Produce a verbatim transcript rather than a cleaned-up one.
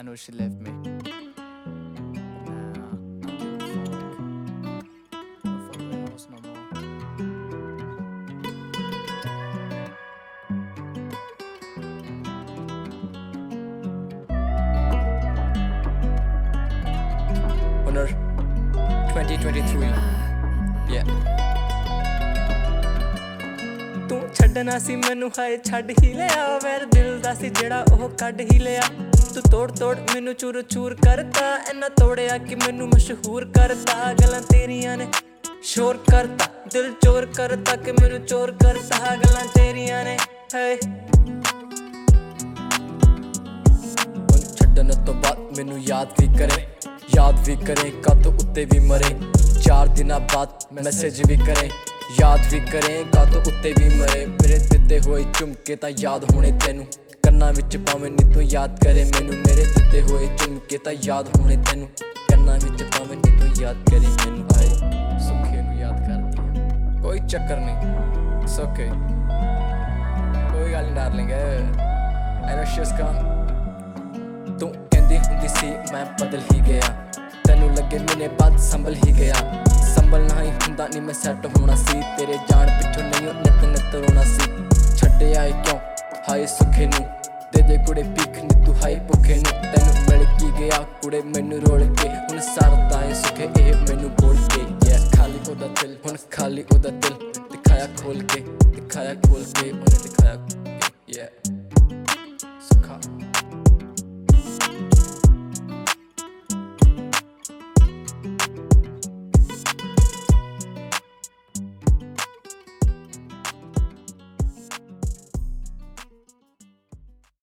know she left me. Nah, I don't give a fuck. I don't fuck with hoes no more. Honor twenty twenty-three. Yeah. तू छड्डना सी मैनू हाए छड्ड ही लिया मेरे दिल दा सी जेड़ा ओह कड्ड ही लिया तू तोड़ तोड़ मैनू चूर चूर करता इन्ना तोड़िया कि मैनू मशहूर करता गल्लां तेरियां ने शोर करता दिल चोर करता कि मैनू चोर करता गल्लां तेरियां ने है छड्डन तो बाद मैनू याद भी करे याद भी करे कातों उत्ते भी मरे चार दिना बाद मैसेज भी करे याद भी करे कातों उत्ते भी मरे मेरे दिते हुए झुमके तां याद होने तेनू कन्ना विच भावें नी तू याद करे मैनू मेरे दिते हुए झुमके तां याद होने तेनू कन्ना विच भावें नी तू याद करे मैनू आए सुखे नू याद करदी है कोई चक्कर नहीं सुखे कोई गल नहीं darling I know she is gone तू कहंदी हुंदी सी मैं बदल ही गया तेनू लगे महीने बाद संभल ही गया संभलना ही हुंदा नहीं मैं सैट होना सी तेरे जान पिछों नहीं नित नित रोना सी छड्डे आए क्यों हाय सुखे नू दे दे कुड़े भीख नी तू हाय भुखे नू तेनू मिल की गया कुड़े मैनू रोल के हुण सारदा है सुखे एह मैनू बोल के ये खाली ओदा दिल हुण खाली ओदा दिल दिखाया खोल के दिखाया खोल के उन्हें दिखाया ये सुखा